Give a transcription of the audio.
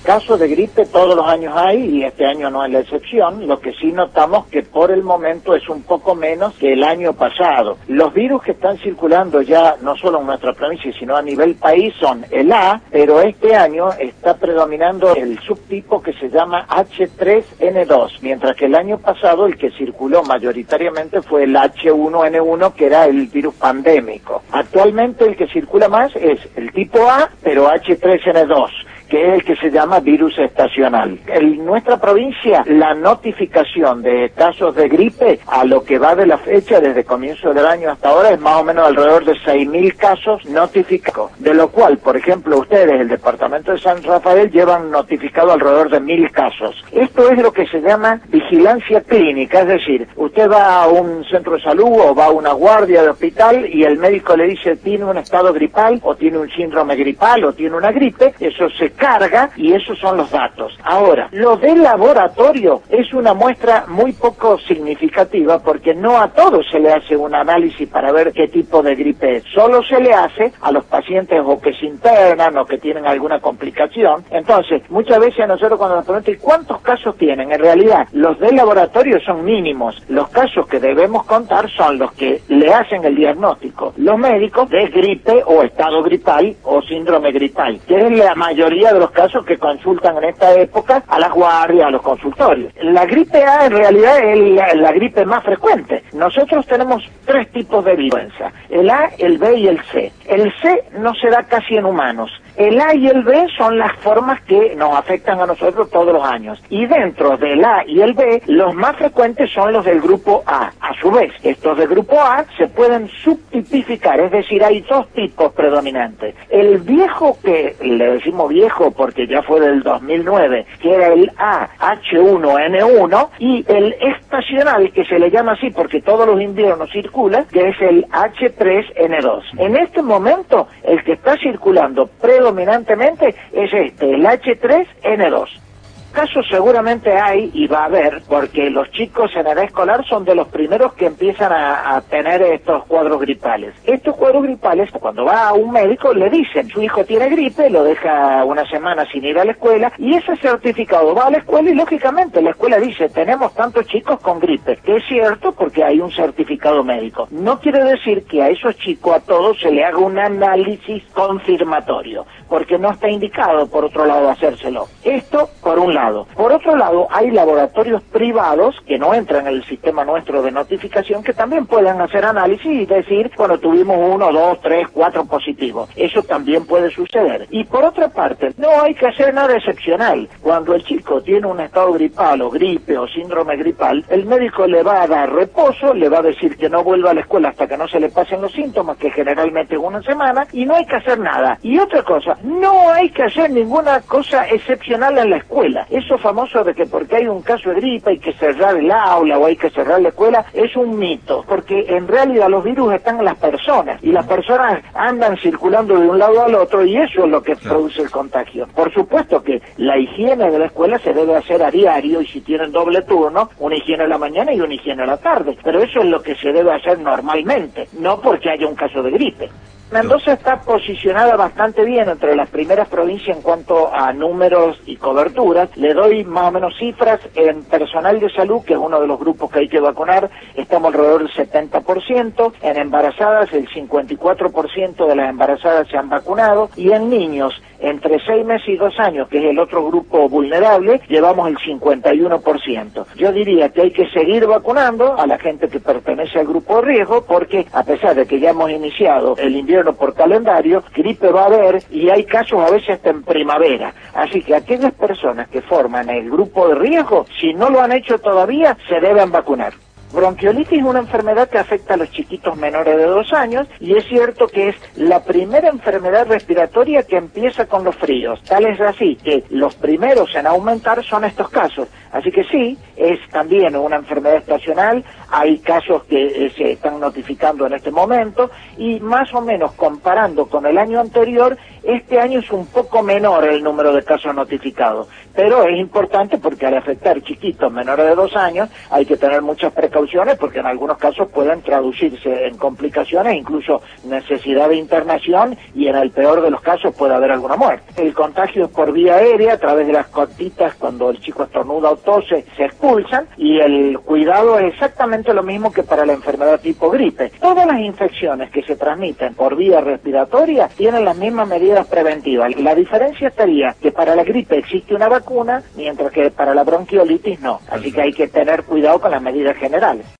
Casos de gripe todos los años hay y este año no es la excepción. Lo que sí notamos que por el momento es un poco menos que el año pasado. Los virus que están circulando ya no solo en nuestra provincia sino a nivel país son el A, pero este año está predominando el subtipo que se llama H3N2, mientras que el año pasado el que circuló mayoritariamente fue el H1N1, que era el virus pandémico. Actualmente el que circula más es el tipo A, pero H3N2, que es el que se llama virus estacional. En nuestra provincia, la notificación de casos de gripe, a lo que va de la fecha, desde comienzo del año hasta ahora, es más o menos alrededor de 6.000 casos notificados, de lo cual, por ejemplo, ustedes, el departamento de San Rafael, llevan notificado alrededor de 1.000 casos. Esto es lo que se llama vigilancia clínica, es decir, usted va a un centro de salud o va a una guardia de hospital y el médico le dice tiene un estado gripal o tiene un síndrome gripal o tiene una gripe, eso se carga y esos son los datos. Ahora, lo del laboratorio es una muestra muy poco significativa porque no a todos se le hace un análisis para ver qué tipo de gripe es. Solo se le hace a los pacientes o que se internan o que tienen alguna complicación. Entonces, muchas veces a nosotros cuando nos preguntan ¿cuántos casos tienen? En realidad, los del laboratorio son mínimos. Los casos que debemos contar son los que le hacen el diagnóstico los médicos de gripe o estado gripal o síndrome gripal, que es la mayoría de los casos que consultan en esta época a las guardias, a los consultorios. La gripe A en realidad es la gripe más frecuente. Nosotros tenemos 3 tipos de influenza, el A, el B y el C. El C no se da casi en humanos. El A y el B son las formas que nos afectan a nosotros todos los años. Y dentro del A y el B, los más frecuentes son los del grupo A. A su vez, estos del grupo A se pueden subtipificar, es decir, hay 2 tipos predominantes. El viejo, que le decimos viejo porque ya fue del 2009, que era el H1N1, y el estacional, que se le llama así porque todos los inviernos circula, que es el H3N2. En este momento, el que está circulando predominantemente es el H3N2. Casos seguramente hay y va a haber, porque los chicos en edad escolar son de los primeros que empiezan a tener estos cuadros gripales. Estos cuadros gripales, cuando va a un médico, le dicen, su hijo tiene gripe, lo deja una semana sin ir a la escuela, y ese certificado va a la escuela y lógicamente la escuela dice, tenemos tantos chicos con gripe, que es cierto porque hay un certificado médico. No quiere decir que a esos chicos, a todos, se le haga un análisis confirmatorio, porque no está indicado, por otro lado, hacérselo. Esto, por un lado. Por otro lado, hay laboratorios privados que no entran en el sistema nuestro de notificación que también pueden hacer análisis y decir, bueno, tuvimos 1, 2, 3, 4 positivos. Eso también puede suceder. Y por otra parte, no hay que hacer nada excepcional. Cuando el chico tiene un estado gripal o gripe o síndrome gripal, el médico le va a dar reposo, le va a decir que no vuelva a la escuela hasta que no se le pasen los síntomas, que generalmente es una semana, y no hay que hacer nada. Y otra cosa, no hay que hacer ninguna cosa excepcional en la escuela. Eso famoso de que porque hay un caso de gripe hay que cerrar el aula o hay que cerrar la escuela es un mito, porque en realidad los virus están en las personas y las personas andan circulando de un lado al otro y eso es lo que produce el contagio. Por supuesto que la higiene de la escuela se debe hacer a diario y si tienen doble turno, una higiene a la mañana y una higiene a la tarde, pero eso es lo que se debe hacer normalmente, no porque haya un caso de gripe. Mendoza está posicionada bastante bien entre las primeras provincias en cuanto a números y coberturas. Le doy más o menos cifras. En personal de salud, que es uno de los grupos que hay que vacunar, estamos alrededor del 70%. En embarazadas, el 54% de las embarazadas se han vacunado. Y en niños, entre 6 meses y 2 años, que es el otro grupo vulnerable, llevamos el 51%. Yo diría que hay que seguir vacunando a la gente que pertenece al grupo de riesgo, porque a pesar de que ya hemos iniciado el invierno por calendario, gripe va a haber y hay casos a veces hasta en primavera. Así que aquellas personas que forman el grupo de riesgo, si no lo han hecho todavía, se deben vacunar. Bronquiolitis es una enfermedad que afecta a los chiquitos menores de 2 años y es cierto que es la primera enfermedad respiratoria que empieza con los fríos. Tal es así que los primeros en aumentar son estos casos. Así que sí, es también una enfermedad estacional, hay casos que se están notificando en este momento, y más o menos comparando con el año anterior, este año es un poco menor el número de casos notificados, pero es importante porque al afectar chiquitos menores de 2 años hay que tener muchas precauciones porque en algunos casos pueden traducirse en complicaciones, incluso necesidad de internación, y en el peor de los casos puede haber alguna muerte. El contagio es por vía aérea, a través de las gotitas, cuando el chico estornuda o tose, se expulsan, y el cuidado es exactamente lo mismo que para la enfermedad tipo gripe. Todas las infecciones que se transmiten por vía respiratoria tienen las mismas medidas preventivas. La diferencia estaría que para la gripe existe una vacuna, mientras que para la bronquiolitis no. Así que hay que tener cuidado con las medidas generales.